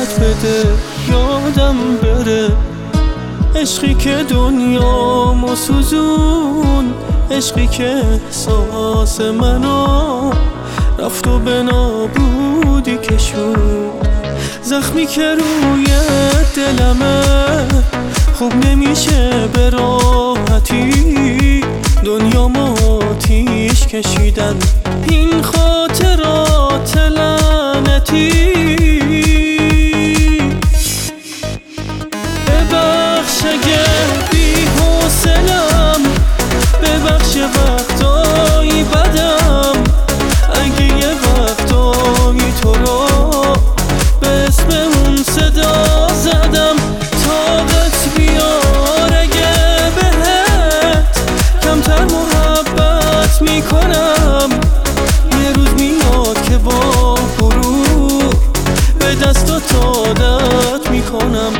لطف بده یادم بره، عشقی که دنیامو سوزون، عشقی که احساس منو رفت و به نابودی کشون. زخمی که روی دلمه خوب نمیشه به راحتی، دنیامو آتیش کشیدن این خاطرات لعنتی. ببخش اگه بی‌حوصله‌ام، ببخش وقتایی بدم، اگه یه وقتایی تو رو به اسم اون صدا زدم. طاقت بیار اگه بهت کمتر محبت میکنم، یه روز میاد که با غرور به دستات عادت میکنم.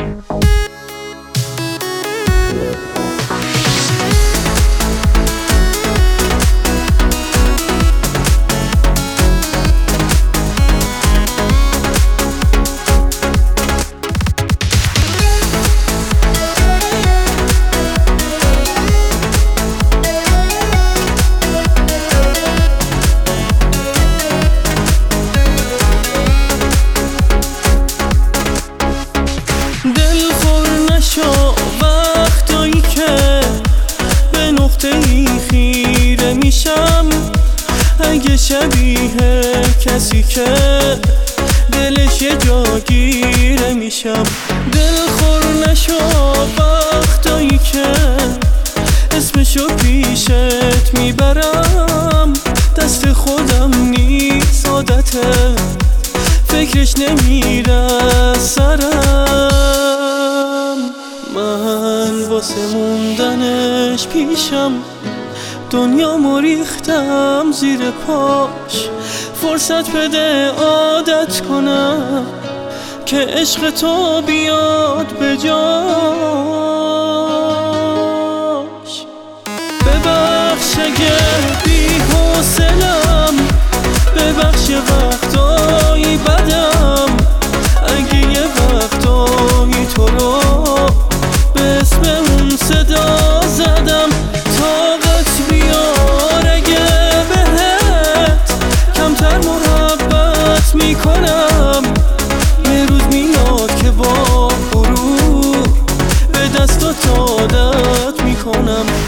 وقتایی که به نقطه‌ای خیره میشم، اگه شبیه کسی که دلش یه جاگیره میشم. دلخور نشو وقتایی که اسمشو پیشت میبرم، دست خودم نیست عادته، فکرش نمیره سرم. من واسه موندنش پیشم دنیامو ریختم زیر پاش، فرصت بده عادت کنم که عشق تو بیاد به جاش. ببخش اگه بی‌حوصله‌ام، ببخش وقتایی بدم، اگه یه وقتایی تو رو به اسم اون صدا زدم. طاقت بیار اگه بهت کمتر محبت میکنم، یه روز میاد که با غرور به دستات عادت میکنم.